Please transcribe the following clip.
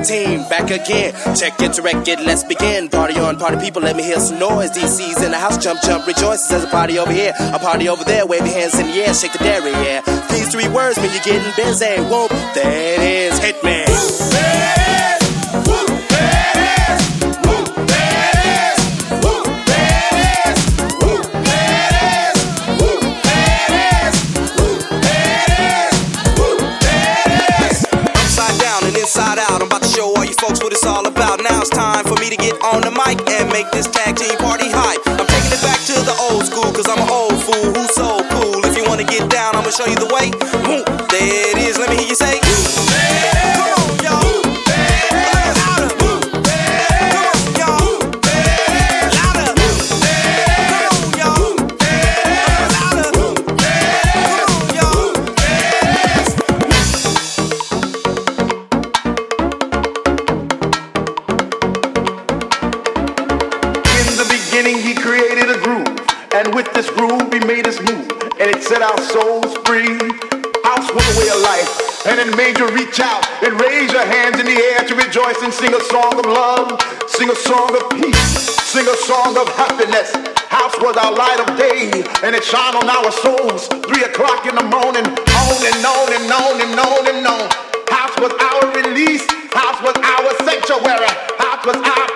team, back again. Check it to record, let's begin. Party on, party people, let me hear some noise. DC's in the house, jump, jump, rejoices. There's a party over here, a party over there. Wave your hands in the air, shake the dairy, yeah. These three words mean you're getting busy. Whoop, there it is, hit me. Inside out, I'm about to show all you folks what it's all about. Now it's time for me to get on the mic and make this tag team party hype. I'm taking it back to the old school, cause I'm an old fool who's so cool. If you wanna get down, I'ma show you the way. Boom, there it is, let me hear you say. Come on, y'all. He created a groove, and with this groove he made us move, and it set our souls free. House was a way of life, and it made you reach out and raise your hands in the air to rejoice and sing a song of love, sing a song of peace, sing a song of happiness. House was our light of day, and it shone on our souls 3 o'clock in the morning, on and on and on and on and on. House was our release, house was our sanctuary, house was our